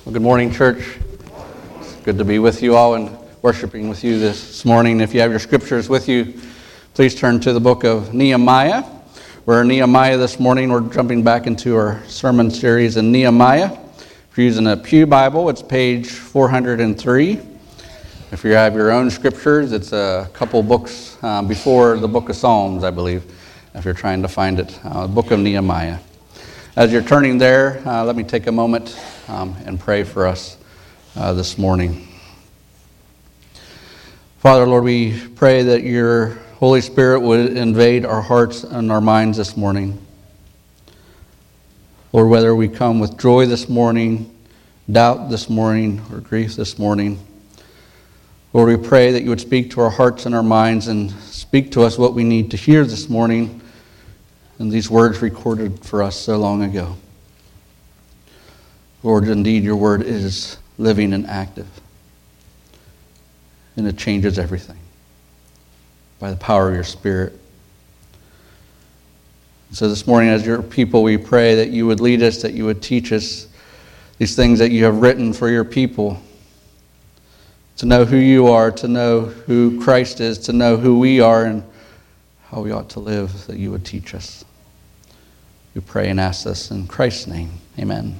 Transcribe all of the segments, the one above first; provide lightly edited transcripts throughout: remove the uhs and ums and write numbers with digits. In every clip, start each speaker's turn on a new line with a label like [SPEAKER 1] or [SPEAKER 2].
[SPEAKER 1] Well, good morning, church. It's good to be with you all and worshiping with you this morning. If you have your scriptures with you, please turn to the book of Nehemiah. We're in Nehemiah this morning. We're jumping back into our sermon series in Nehemiah. If you're using a Pew Bible, it's page 403. If you have your own scriptures, it's a couple books before the book of Psalms, I believe, if you're trying to find it, the book of Nehemiah. As you're turning there, let me take a moment and pray for us this morning. Father, Lord, we pray that your Holy Spirit would invade our hearts and our minds this morning. Lord, whether we come with joy this morning, doubt this morning, or grief this morning, Lord, we pray that you would speak to our hearts and our minds and speak to us what we need to hear this morning in these words recorded for us so long ago. Lord, indeed, your word is living and active, and it changes everything by the power of your Spirit. So this morning, as your people, we pray that you would lead us, that you would teach us these things that you have written for your people, to know who you are, to know who Christ is, to know who we are and how we ought to live, that you would teach us. We pray and ask this in Christ's name. Amen.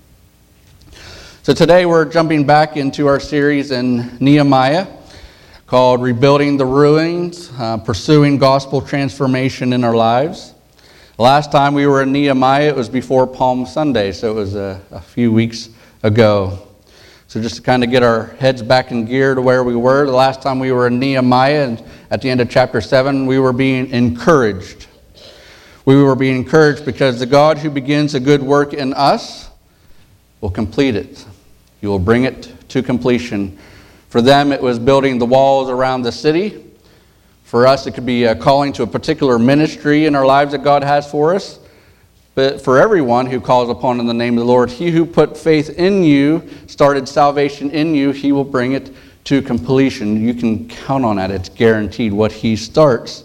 [SPEAKER 1] So today we're jumping back into our series in Nehemiah called Rebuilding the Ruins, Pursuing Gospel Transformation in Our Lives. Last time we were in Nehemiah, it was before Palm Sunday, so it was a few weeks ago. So just to kind of get our heads back in gear to where we were, the last time we were in Nehemiah, and at the end of chapter 7, we were being encouraged. We were being encouraged because the God who begins a good work in us will complete it. He will bring it to completion. For them, it was building the walls around the city. For us, it could be a calling to a particular ministry in our lives that God has for us. But for everyone who calls upon in the name of the Lord, he who put faith in you, started salvation in you, he will bring it to completion. You can count on that. It's guaranteed. What he starts,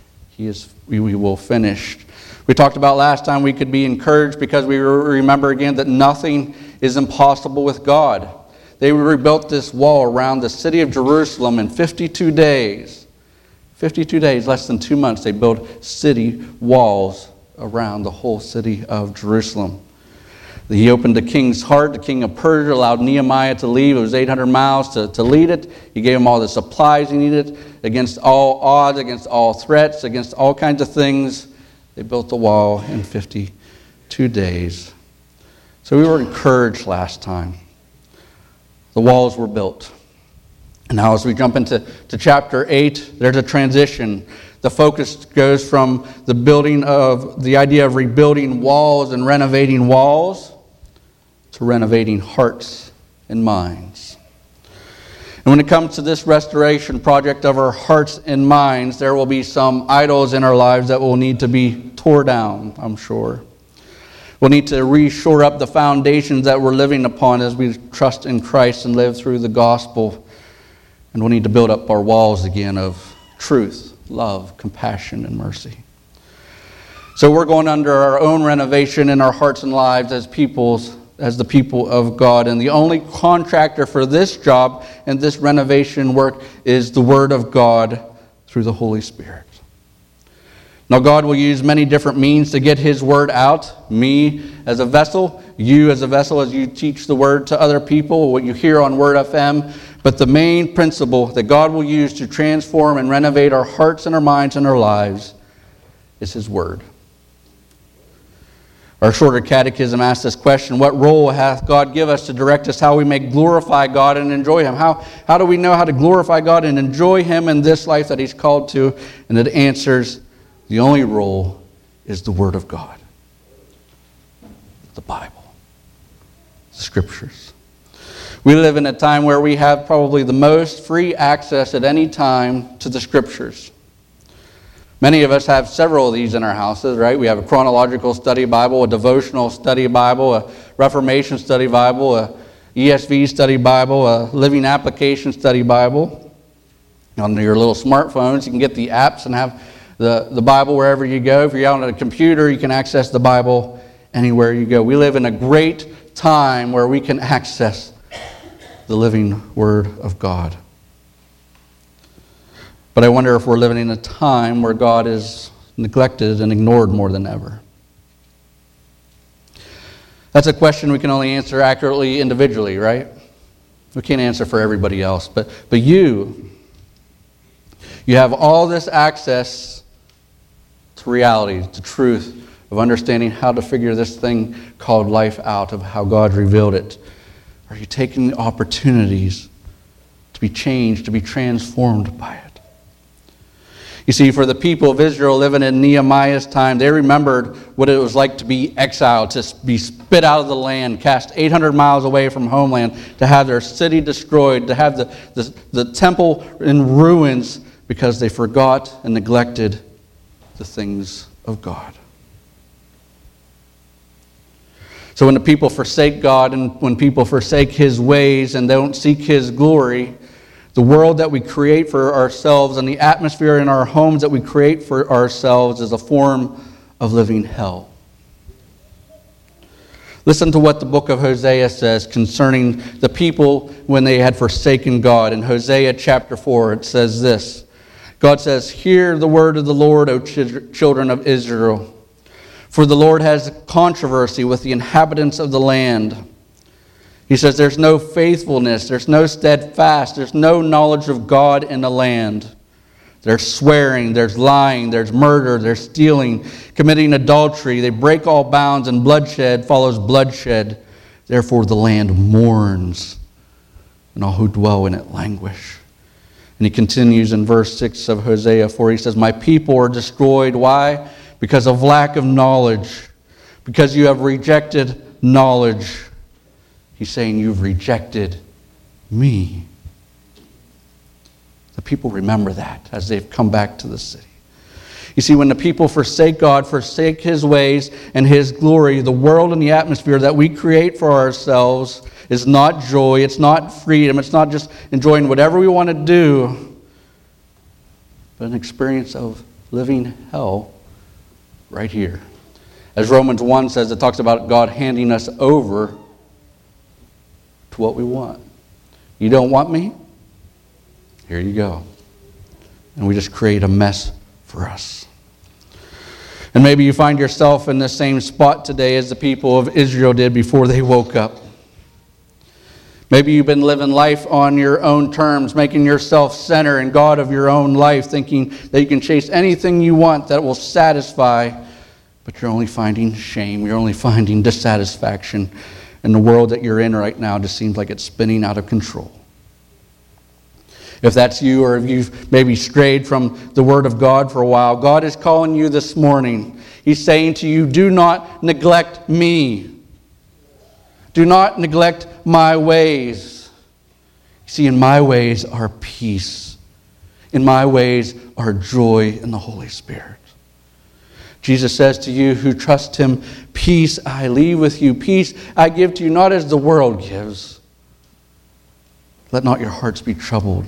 [SPEAKER 1] we will finish. We talked about last time we could be encouraged because we remember again that nothing is impossible with God. They rebuilt this wall around the city of Jerusalem in 52 days. 52 days, less than 2 months, they built city walls around the whole city of Jerusalem. He opened the king's heart. The king of Persia allowed Nehemiah to leave. It was 800 miles to lead it. He gave him all the supplies he needed against all odds, against all threats, against all kinds of things. They built the wall in 52 days. So we were encouraged last time. The walls were built. And now as we jump into chapter 8, there's a transition. The focus goes from the idea of rebuilding walls and renovating walls to renovating hearts and minds. And when it comes to this restoration project of our hearts and minds, there will be some idols in our lives that will need to be tore down, I'm sure. We'll need to reshore up the foundations that we're living upon as we trust in Christ and live through the gospel. And we'll need to build up our walls again of truth, love, compassion, and mercy. So we're going under our own renovation in our hearts and lives as the people of God. And the only contractor for this job and this renovation work is the Word of God through the Holy Spirit. Now God will use many different means to get His Word out. Me as a vessel, you as a vessel as you teach the Word to other people, what you hear on Word FM. But the main principle that God will use to transform and renovate our hearts and our minds and our lives is His Word. Our shorter catechism asks this question: what role hath God give us to direct us how we may glorify God and enjoy Him? How do we know how to glorify God and enjoy Him in this life that He's called to? And it answers, the only role is the Word of God. The Bible. The Scriptures. We live in a time where we have probably the most free access at any time to the Scriptures. Many of us have several of these in our houses, right? We have a chronological study Bible, a devotional study Bible, a Reformation study Bible, a ESV study Bible, a Living Application study Bible. On your little smartphones, you can get the apps and have the Bible wherever you go. If you're out on a computer, you can access the Bible anywhere you go. We live in a great time where we can access the living Word of God. But I wonder if we're living in a time where God is neglected and ignored more than ever. That's a question we can only answer accurately individually, right? We can't answer for everybody else. But you have all this access to reality, to truth, of understanding how to figure this thing called life out, of how God revealed it. Are you taking the opportunities to be changed, to be transformed by it? You see, for the people of Israel living in Nehemiah's time, they remembered what it was like to be exiled, to be spit out of the land, cast 800 miles away from homeland, to have their city destroyed, to have the temple in ruins because they forgot and neglected the things of God. So when the people forsake God and when people forsake His ways and don't seek His glory, the world that we create for ourselves and the atmosphere in our homes that we create for ourselves is a form of living hell. Listen to what the book of Hosea says concerning the people when they had forsaken God. In Hosea chapter 4, it says this. God says, "Hear the word of the Lord, O children of Israel. For the Lord has controversy with the inhabitants of the land." He says there's no faithfulness, there's no steadfast, there's no knowledge of God in the land. There's swearing, there's lying, there's murder, there's stealing, committing adultery. They break all bounds, and bloodshed follows bloodshed. Therefore the land mourns, and all who dwell in it languish. And he continues in verse 6 of Hosea 4. He says, "My people are destroyed." Why? Because of lack of knowledge. Because you have rejected knowledge. He's saying, you've rejected me. The people remember that as they've come back to the city. You see, when the people forsake God, forsake His ways and His glory, the world and the atmosphere that we create for ourselves is not joy, it's not freedom, it's not just enjoying whatever we want to do, but an experience of living hell right here. As Romans 1 says, it talks about God handing us over to what we want. You don't want me? Here you go. And we just create a mess for us. And maybe you find yourself in the same spot today as the people of Israel did before they woke up. Maybe you've been living life on your own terms, making yourself center and God of your own life, thinking that you can chase anything you want that will satisfy, but you're only finding shame, you're only finding dissatisfaction, and the world that you're in right now just seems like it's spinning out of control. If that's you, or if you've maybe strayed from the Word of God for a while, God is calling you this morning. He's saying to you, do not neglect me. Do not neglect my ways. See, in my ways are peace. In my ways are joy in the Holy Spirit. Jesus says to you who trust Him, peace I leave with you, peace I give to you, not as the world gives. Let not your hearts be troubled.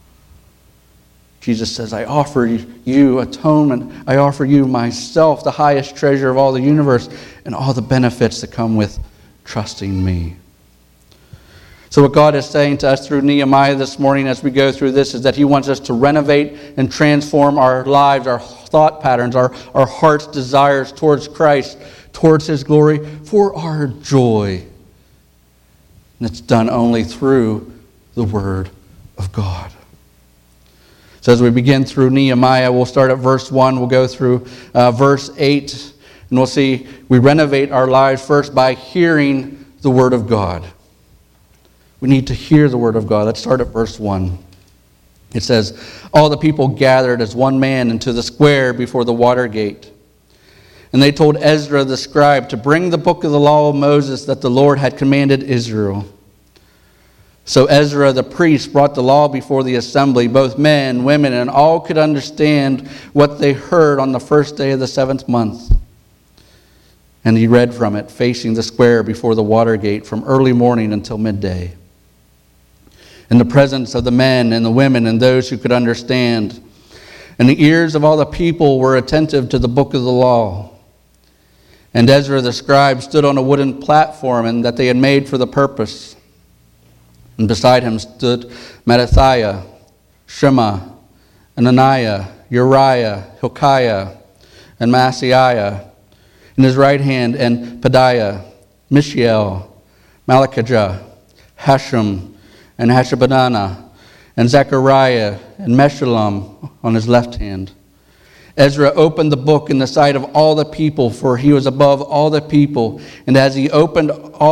[SPEAKER 1] Jesus says, I offer you atonement. I offer you myself, the highest treasure of all the universe, and all the benefits that come with trusting me. So what God is saying to us through Nehemiah this morning as we go through this is that He wants us to renovate and transform our lives, our thought patterns, our heart's desires towards Christ, towards His glory, for our joy. And it's done only through the Word of God. So as we begin through Nehemiah, we'll start at verse 1, we'll go through verse 8, and we'll see we renovate our lives first by hearing the Word of God. We need to hear the Word of God. Let's start at verse 1. It says, all the people gathered as one man into the square before the water gate. And they told Ezra the scribe to bring the book of the law of Moses that the Lord had commanded Israel. So Ezra the priest brought the law before the assembly, both men, women, and all could understand what they heard on the first day of the 7th month. And he read from it, facing the square before the water gate from early morning until midday, in the presence of the men and the women and those who could understand. And the ears of all the people were attentive to the book of the law. And Ezra the scribe stood on a wooden platform and that they had made for the purpose. And beside him stood Mattithiah, Shema, Ananiah, Uriah, Hilkiah, and Maaseiah. In his right hand, and Pedaiah, Mishael, Malchijah, Hashem, and Hashabadana, and Zechariah, and Meshullam on his left hand. Ezra opened the book in the sight of all the people, for he was above all the people. And as he opened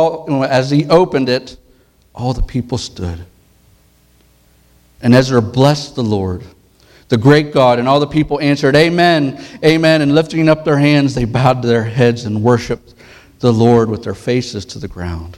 [SPEAKER 1] it, all the people stood. And Ezra blessed the Lord, the great God, and all the people answered, Amen, Amen. And lifting up their hands, they bowed their heads and worshipped the Lord with their faces to the ground.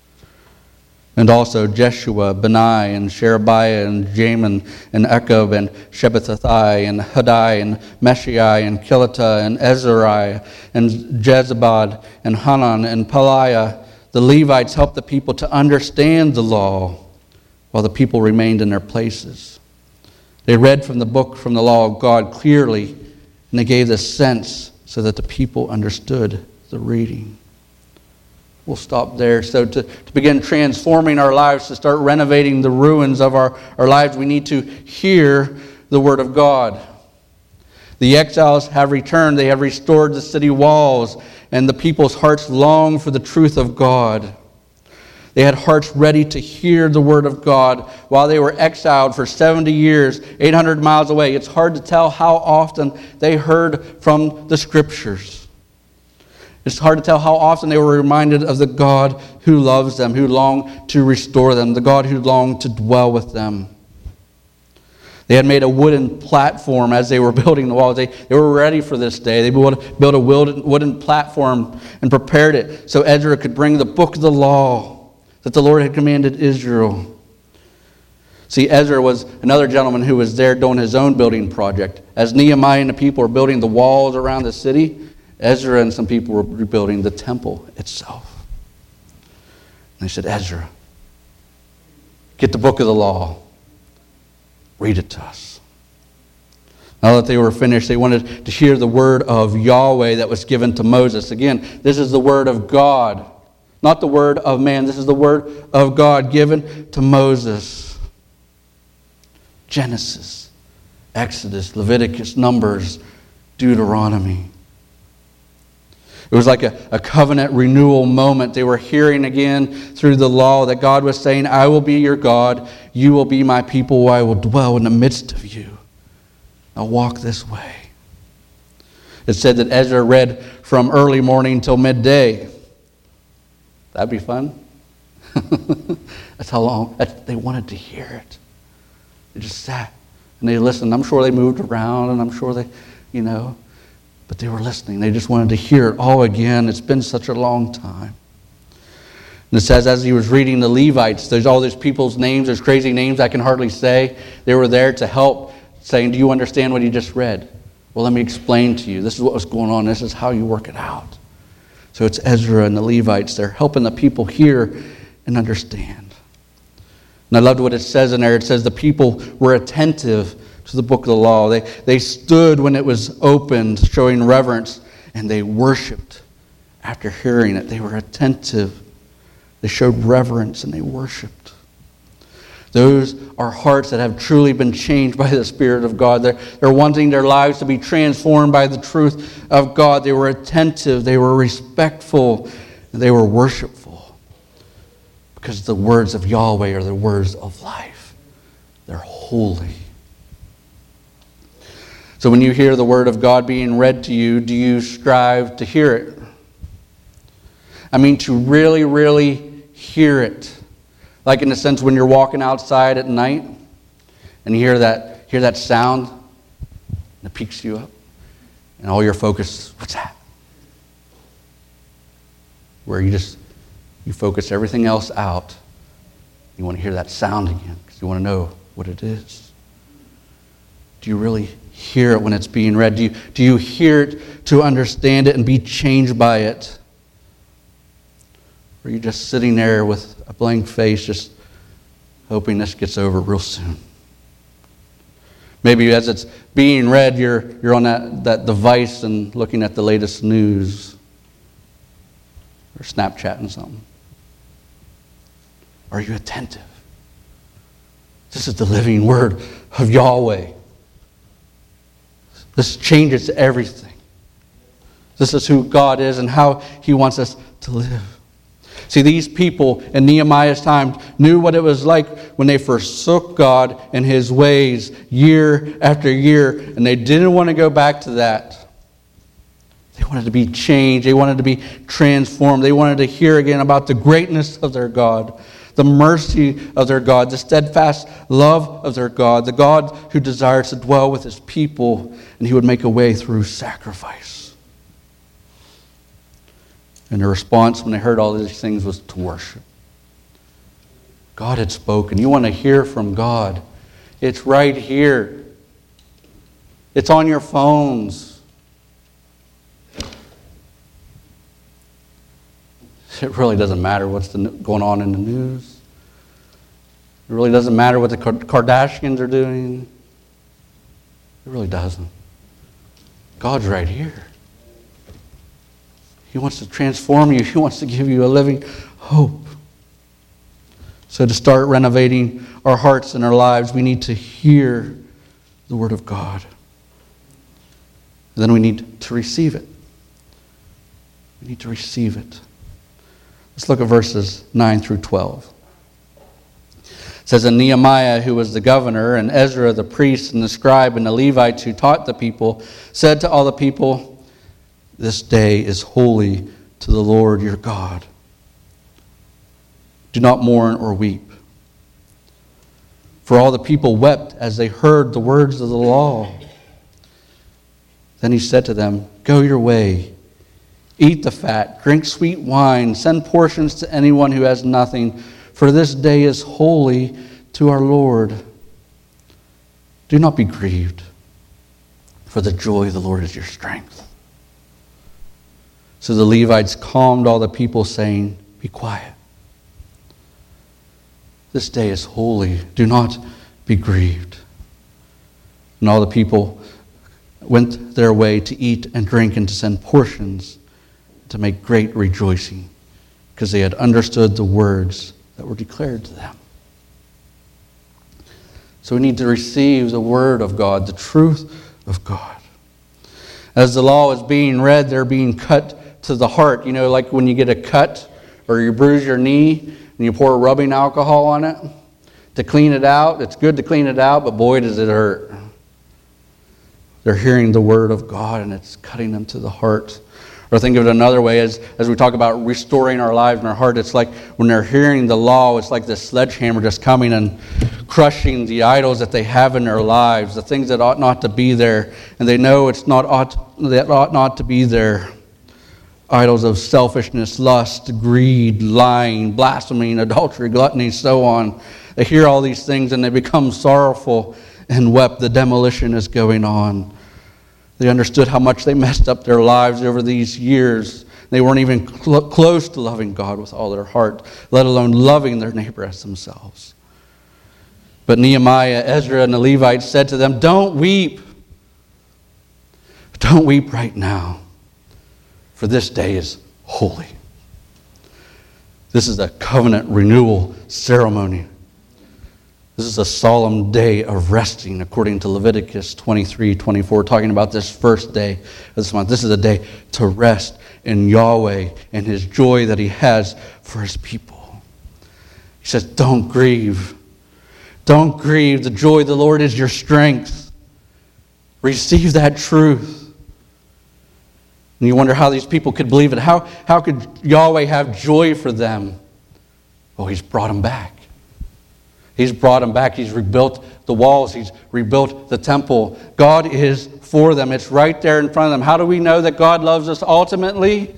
[SPEAKER 1] And also Jeshua, Benai, and Sherebiah, and Jamin, and Ekab, and Shabbathai, and Hadai, and Meshai, and Kilita, and Ezariah, and Jezabad, and Hanan, and Peliah. The Levites helped the people to understand the law while the people remained in their places. They read from the book, from the law of God clearly, and they gave the sense so that the people understood the reading. We'll stop there. So to begin transforming our lives, to start renovating the ruins of our lives, we need to hear the word of God. The exiles have returned. They have restored the city walls, and the people's hearts long for the truth of God. They had hearts ready to hear the word of God while they were exiled for 70 years, 800 miles away. It's hard to tell how often they heard from the Scriptures. It's hard to tell how often they were reminded of the God who loves them, who longed to restore them, the God who longed to dwell with them. They had made a wooden platform as they were building the walls. They were ready for this day. They built a wooden platform and prepared it so Ezra could bring the book of the law that the Lord had commanded Israel. See, Ezra was another gentleman who was there doing his own building project. As Nehemiah and the people were building the walls around the city, Ezra and some people were rebuilding the temple itself. And they said, Ezra, get the book of the law. Read it to us. Now that they were finished, they wanted to hear the word of Yahweh that was given to Moses. Again, this is the word of God, not the word of man. This is the word of God given to Moses. Genesis, Exodus, Leviticus, Numbers, Deuteronomy. It was like a covenant renewal moment. They were hearing again through the law that God was saying, I will be your God. You will be my people. I will dwell in the midst of you. Now walk this way. It said that Ezra read from early morning till midday. That'd be fun. That's how long. They wanted to hear it. They just sat and they listened. I'm sure they moved around and I'm sure they, but they were listening. They just wanted to hear it all again. It's been such a long time. And it says as he was reading the Levites, there's all these people's names, there's crazy names I can hardly say. They were there to help, saying, do you understand what he just read? Well, let me explain to you. This is what was going on. This is how you work it out. So it's Ezra and the Levites. They're helping the people hear and understand. And I loved what it says in there. It says the people were attentive to the book of the law. They stood when it was opened, showing reverence, and they worshiped after hearing it. They were attentive. They showed reverence and they worshiped. Those are hearts that have truly been changed by the Spirit of God. They're wanting their lives to be transformed by the truth of God. They were attentive, they were respectful, and they were worshipful. Because the words of Yahweh are the words of life. They're holy. So when you hear the word of God being read to you, do you strive to hear it? I mean, to really, really hear it. Like in the sense when you're walking outside at night and you hear that sound and it piques you up and all your focus, what's that? Where you focus everything else out. You want to hear that sound again because you want to know what it is. Do you really hear it when it's being read? Do you hear it to understand it and be changed by it? Or are you just sitting there with a blank face, just hoping this gets over real soon? Maybe as it's being read, you're on that device and looking at the latest news. Or Snapchatting something? Are you attentive? This is the living word of Yahweh. This changes everything. This is who God is and how He wants us to live. See, these people in Nehemiah's time knew what it was like when they forsook God and His ways year after year, and they didn't want to go back to that. They wanted to be changed. They wanted to be transformed. They wanted to hear again about the greatness of their God, the mercy of their God, the steadfast love of their God, the God who desires to dwell with His people, and He would make a way through sacrifice. And the response when they heard all these things was to worship. God had spoken. You want to hear from God? It's right here. It's on your phones. It really doesn't matter what's going on in the news. It really doesn't matter what the Kardashians are doing. It really doesn't. God's right here. He wants to transform you. He wants to give you a living hope. So to start renovating our hearts and our lives, we need to hear the Word of God. And then we need to receive it. We need to receive it. Let's look at verses 9 through 12. It says, And Nehemiah, who was the governor, and Ezra the priest, and the scribe, and the Levites who taught the people, said to all the people, This day is holy to the Lord your God. Do not mourn or weep. For all the people wept as they heard the words of the law. Then he said to them, Go your way. Eat the fat, drink sweet wine, send portions to anyone who has nothing, for this day is holy to our Lord. Do not be grieved, for the joy of the Lord is your strength. So the Levites calmed all the people, saying, Be quiet. This day is holy. Do not be grieved. And all the people went their way to eat and drink and to send portions, to make great rejoicing, because they had understood the words that were declared to them. So we need to receive the Word of God, the truth of God. As the law is being read, they're being cut to the heart. You know, like when you get a cut or you bruise your knee and you pour rubbing alcohol on it to clean it out. It's good to clean it out, but boy, does it hurt. They're hearing the Word of God and it's cutting them to the heart. Or think of it another way, as we talk about restoring our lives and our heart, it's like when they're hearing the law, it's like this sledgehammer just coming and crushing the idols that they have in their lives, the things that ought not to be there, and they know that ought not to be there. Idols of selfishness, lust, greed, lying, blasphemy, adultery, gluttony, so on. They hear all these things and they become sorrowful and wept. The demolition is going on. They understood how much they messed up their lives over these years. They weren't even close to loving God with all their heart, let alone loving their neighbor as themselves. But Nehemiah, Ezra, and the Levites said to them, Don't weep. Don't weep right now, for this day is holy. This is a covenant renewal ceremony. This is a solemn day of resting, according to Leviticus 23:24, talking about this first day of this month. This is a day to rest in Yahweh and His joy that He has for His people. He says, don't grieve. Don't grieve. The joy of the Lord is your strength. Receive that truth. And you wonder how these people could believe it. How could Yahweh have joy for them? Well, He's brought them back. He's brought them back. He's rebuilt the walls. He's rebuilt the temple. God is for them. It's right there in front of them. How do we know that God loves us ultimately?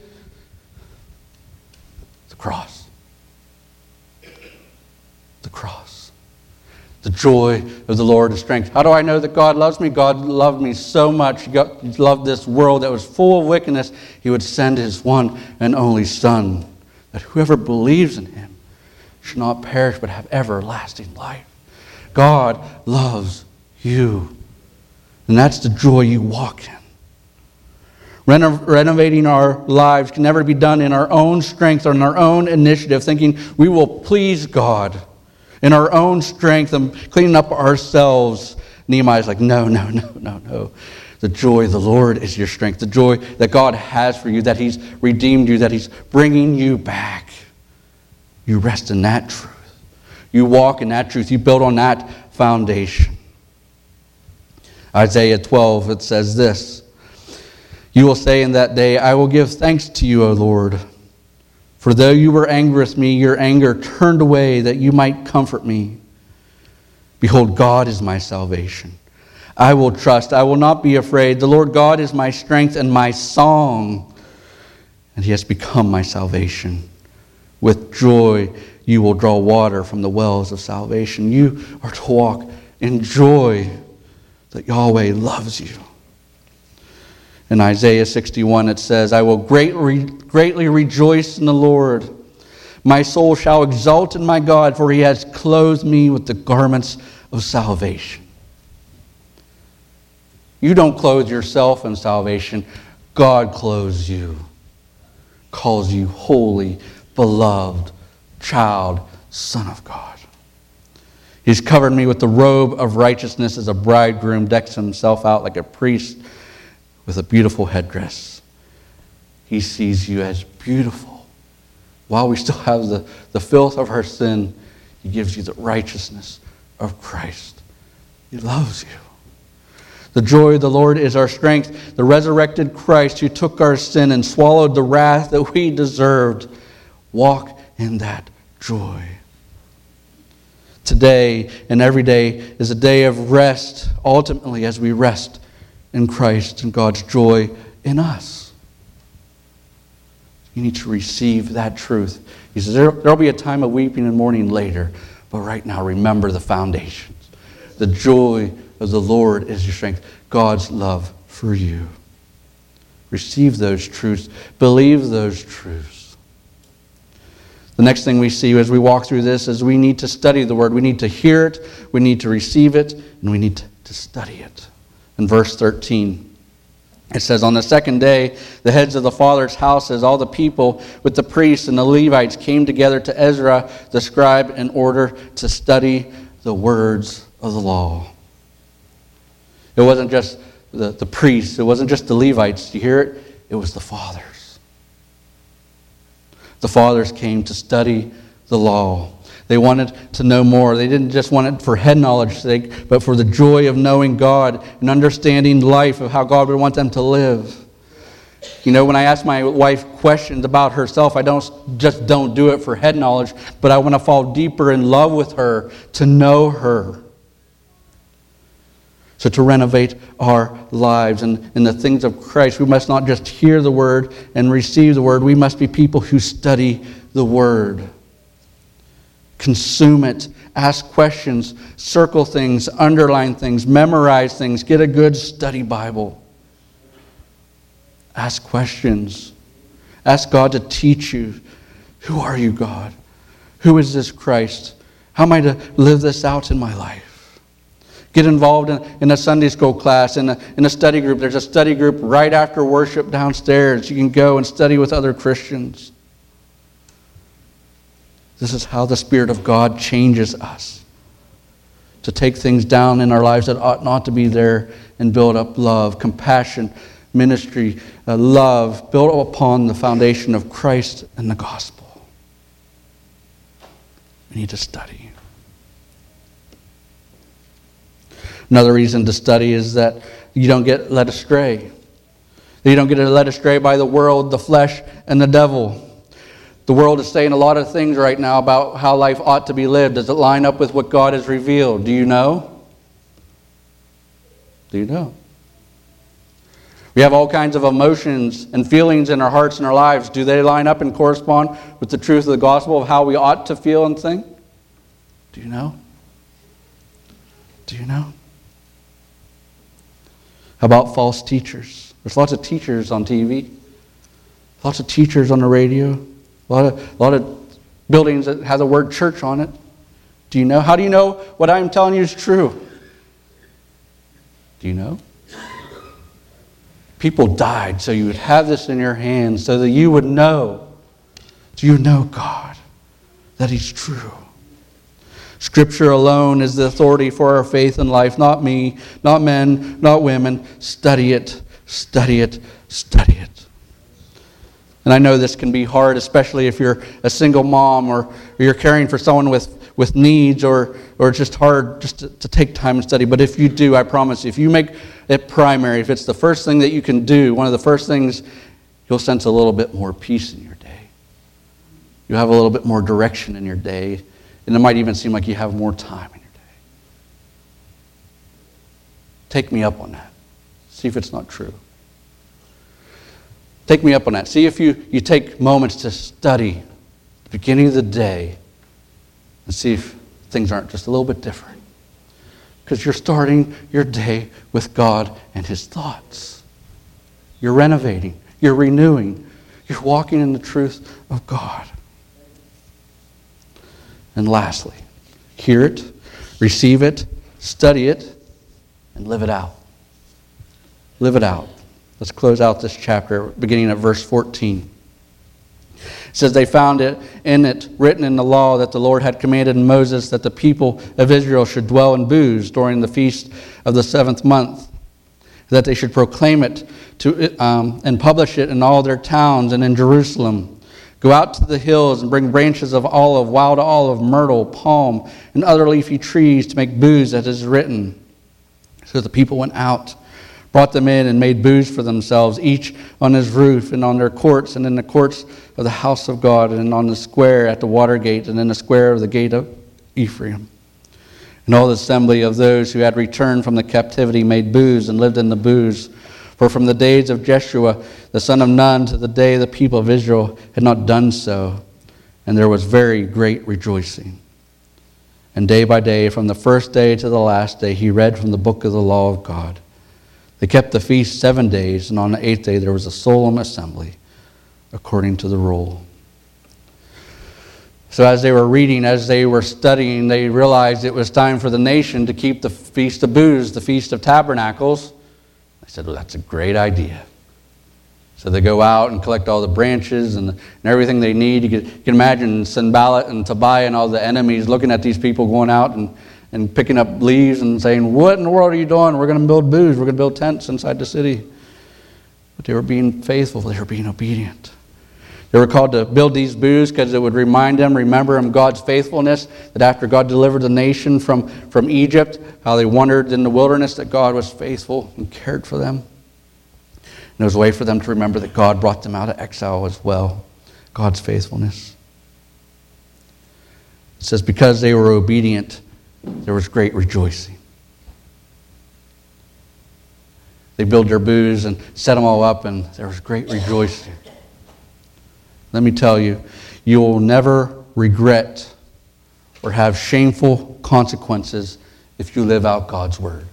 [SPEAKER 1] The cross. The cross. The joy of the Lord is strength. How do I know that God loves me? God loved me so much. He loved this world that was full of wickedness. He would send His one and only Son, that whoever believes in Him should not perish but have everlasting life. God loves you. And that's the joy you walk in. Renovating our lives can never be done in our own strength or in our own initiative, thinking we will please God in our own strength and cleaning up ourselves. Nehemiah's like, no. The joy of the Lord is your strength. The joy that God has for you, that He's redeemed you, that He's bringing you back. You rest in that truth. You walk in that truth. You build on that foundation. Isaiah 12, it says this. You will say in that day, I will give thanks to you, O Lord. For though you were angry with me, your anger turned away that you might comfort me. Behold, God is my salvation. I will trust. I will not be afraid. The Lord God is my strength and my song, and He has become my salvation. With joy you will draw water from the wells of salvation. You are to walk in joy that Yahweh loves you. In Isaiah 61 it says, I will greatly rejoice in the Lord. My soul shall exult in my God, for He has clothed me with the garments of salvation. You don't clothe yourself in salvation. God clothes you, calls you holy, beloved, child, son of God. He's covered me with the robe of righteousness as a bridegroom decks himself out like a priest with a beautiful headdress. He sees you as beautiful. While we still have the filth of our sin, He gives you the righteousness of Christ. He loves you. The joy of the Lord is our strength. The resurrected Christ who took our sin and swallowed the wrath that we deserved. Walk in that joy. Today and every day is a day of rest, ultimately as we rest in Christ and God's joy in us. You need to receive that truth. He says there will be a time of weeping and mourning later, but right now remember the foundations. The joy of the Lord is your strength. God's love for you. Receive those truths. Believe those truths. The next thing we see as we walk through this is we need to study the Word. We need to hear it, we need to receive it, and we need to study it. In verse 13, it says, on the second day, the heads of the fathers' houses, all the people with the priests and the Levites came together to Ezra, the scribe, in order to study the words of the law. It wasn't just the priests. It wasn't just the Levites. You hear it? It was the fathers. The fathers came to study the law. They wanted to know more. They didn't just want it for head knowledge's sake, but for the joy of knowing God and understanding life, of how God would want them to live. You know, when I ask my wife questions about herself, I don't do it for head knowledge, but I want to fall deeper in love with her, to know her. So to renovate our lives and in the things of Christ, we must not just hear the Word and receive the Word. We must be people who study the Word. Consume it. Ask questions. Circle things. Underline things. Memorize things. Get a good study Bible. Ask questions. Ask God to teach you. Who are you, God? Who is this Christ? How am I to live this out in my life? Get involved in a Sunday school class, in a study group. There's a study group right after worship downstairs. You can go and study with other Christians. This is how the Spirit of God changes us. To take things down in our lives that ought not to be there and build up love, compassion, ministry, love, built upon the foundation of Christ and the gospel. We need to study. Another reason to study is that you don't get led astray. That you don't get led astray by the world, the flesh, and the devil. The world is saying a lot of things right now about how life ought to be lived. Does it line up with what God has revealed? Do you know? Do you know? We have all kinds of emotions and feelings in our hearts and our lives. Do they line up and correspond with the truth of the gospel of how we ought to feel and think? Do you know? Do you know? How about false teachers? There's lots of teachers on TV. Lots of teachers on the radio. A lot of buildings that have the word church on it. Do you know? How do you know what I'm telling you is true? Do you know? People died so you would have this in your hands, so that you would know. So you know God, that He's true. Scripture alone is the authority for our faith and life, not me, not men, not women. Study it, study it, study it. And I know this can be hard, especially if you're a single mom or you're caring for someone with needs, or it's just hard just to take time and study. But if you do, I promise you, if you make it primary, if it's the first thing that you can do, one of the first things, you'll sense a little bit more peace in your day. You'll have a little bit more direction in your day, and it might even seem like you have more time in your day. Take me up on that. See if it's not true. Take me up on that. See if you take moments to study the beginning of the day and see if things aren't just a little bit different. Because you're starting your day with God and His thoughts. You're renovating. You're renewing. You're walking in the truth of God. And lastly, hear it, receive it, study it, and live it out. Live it out. Let's close out this chapter, beginning at verse 14. It says, they found it written in the law that the Lord had commanded Moses that the people of Israel should dwell in booths during the feast of the 7th month, that they should proclaim it and publish it in all their towns and in Jerusalem. Go out to the hills and bring branches of olive, wild olive, myrtle, palm, and other leafy trees to make booths as is written. So the people went out, brought them in, and made booths for themselves, each on his roof and on their courts, and in the courts of the house of God, and on the square at the water gate, and in the square of the gate of Ephraim. And all the assembly of those who had returned from the captivity made booths and lived in the booths. For from the days of Jeshua, the son of Nun, to the day the people of Israel had not done so, and there was very great rejoicing. And day by day, from the first day to the last day, he read from the book of the law of God. They kept the feast 7 days, and on the 8th day there was a solemn assembly, according to the rule. So as they were reading, as they were studying, they realized it was time for the nation to keep the Feast of Booths, the Feast of Tabernacles. I said, well, that's a great idea. So they go out and collect all the branches and everything they need. You can imagine Sanballat and Tobiah and all the enemies looking at these people going out and picking up leaves and saying, what in the world are you doing? We're going to build booths. We're going to build tents inside the city. But they were being faithful. They were being obedient. They were called to build these booths because it would remember them God's faithfulness, that after God delivered the nation from Egypt, how they wandered in the wilderness, that God was faithful and cared for them. And it was a way for them to remember that God brought them out of exile as well, God's faithfulness. It says, because they were obedient, there was great rejoicing. They built their booths and set them all up, and there was great rejoicing. Let me tell you, you will never regret or have shameful consequences if you live out God's word.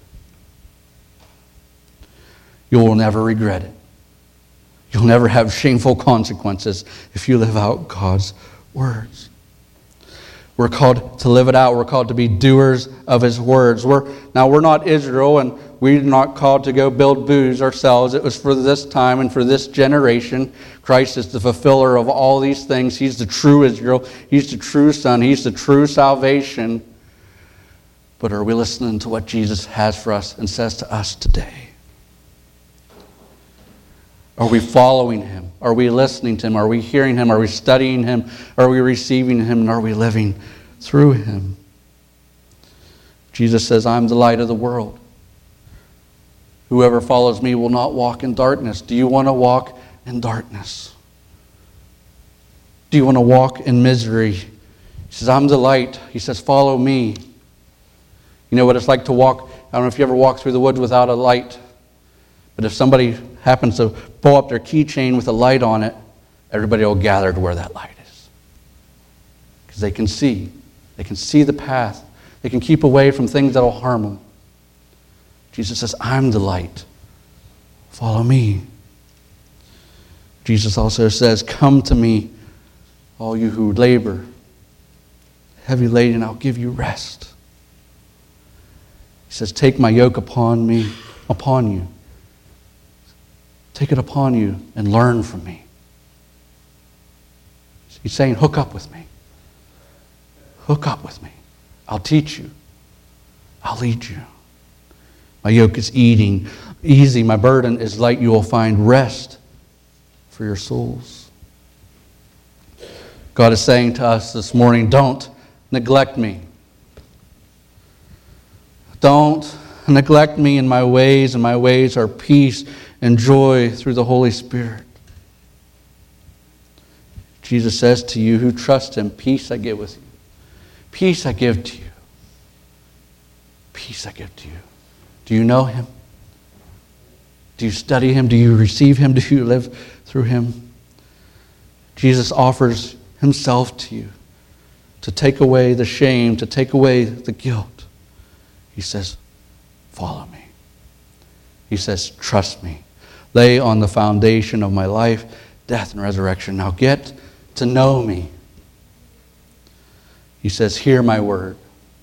[SPEAKER 1] You will never regret it. You'll never have shameful consequences if you live out God's words. We're called to live it out. We're called to be doers of His words. We're not Israel, and we're not called to go build booths ourselves. It was for this time and for this generation. Christ is the fulfiller of all these things. He's the true Israel. He's the true Son. He's the true salvation. But are we listening to what Jesus has for us and says to us today? Are we following Him? Are we listening to Him? Are we hearing Him? Are we studying Him? Are we receiving Him? And are we living through Him? Jesus says, I'm the light of the world. Whoever follows me will not walk in darkness. Do you want to walk in darkness? Do you want to walk in misery? He says, I'm the light. He says, follow me. You know what it's like to walk? I don't know if you ever walk through the woods without a light. But if somebody happens to pull up their keychain with a light on it, everybody will gather to where that light is. Because they can see. They can see the path. They can keep away from things that will harm them. Jesus says, I'm the light. Follow me. Jesus also says, come to me, all you who labor, heavy laden, I'll give you rest. He says, take my yoke upon you. Take it upon you and learn from me. He's saying, hook up with me. Hook up with me. I'll teach you. I'll lead you. My yoke is easy. My burden is light. You will find rest for your souls. God is saying to us this morning, don't neglect me. Don't neglect me in my ways, and my ways are peace and joy through the Holy Spirit. Jesus says to you who trust him, peace I give with you. Peace I give to you. Peace I give to you. Do you know him? Do you study him? Do you receive him? Do you live through him? Jesus offers himself to you to take away the shame, to take away the guilt. He says, follow me. He says, trust me. Lay on the foundation of my life, death, and resurrection. Now get to know me. He says, hear my word.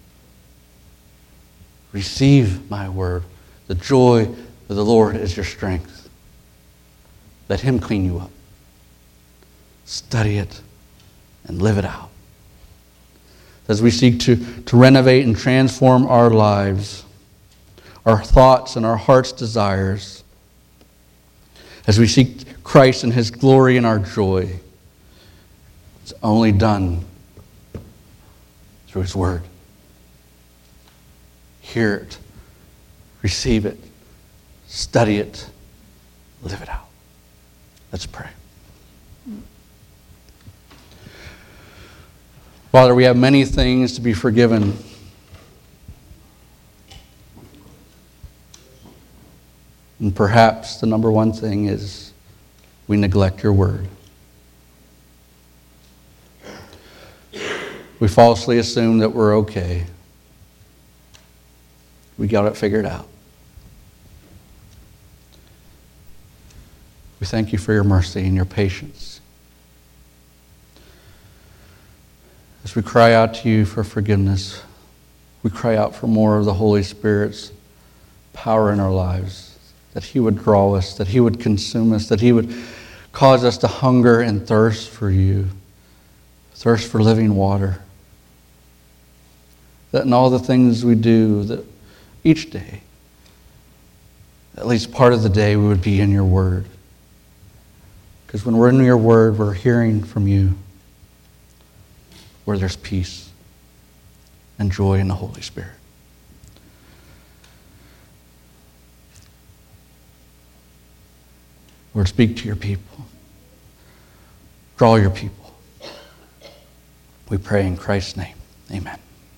[SPEAKER 1] Receive my word. The joy of the Lord is your strength. Let him clean you up. Study it and live it out. As we seek to renovate and transform our lives, our thoughts and our heart's desires, as we seek Christ and his glory and our joy, it's only done through his word. Hear it, receive it, study it, live it out. Let's pray. Father, we have many things to be forgiven. And perhaps the number one thing is we neglect your word. We falsely assume that we're okay. We got it figured out. We thank you for your mercy and your patience. As we cry out to you for forgiveness, we cry out for more of the Holy Spirit's power in our lives, that he would draw us, that he would consume us, that he would cause us to hunger and thirst for you, thirst for living water. That in all the things we do, that each day, at least part of the day, we would be in your word. Because when we're in your word, we're hearing from you, where there's peace and joy in the Holy Spirit. Lord, speak to your people. Draw your people. We pray in Christ's name. Amen.